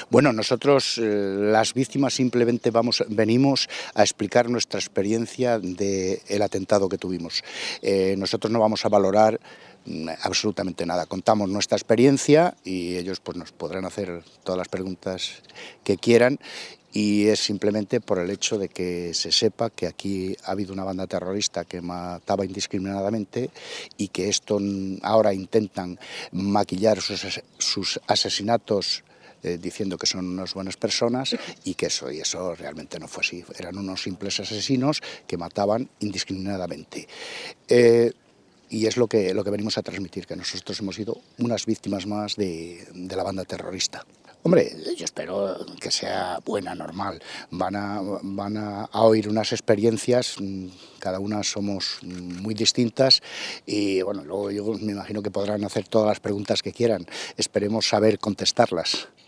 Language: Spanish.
Bueno, nosotros, las víctimas, simplemente venimos a explicar nuestra experiencia del atentado que tuvimos. Nosotros no vamos a valorar absolutamente nada. Contamos nuestra experiencia y ellos pues nos podrán hacer todas las preguntas que quieran, y es simplemente por el hecho de que se sepa que aquí ha habido una banda terrorista que mataba indiscriminadamente y que esto ahora intentan maquillar sus asesinatos diciendo que son unas buenas personas, y que eso realmente no fue así. Eran unos simples asesinos que mataban indiscriminadamente. Y es lo que venimos a transmitir, que nosotros hemos sido unas víctimas más de la banda terrorista. Hombre, yo espero que sea buena, normal. Van a oír unas experiencias, cada una somos muy distintas, y bueno, luego yo me imagino que podrán hacer todas las preguntas que quieran. Esperemos saber contestarlas.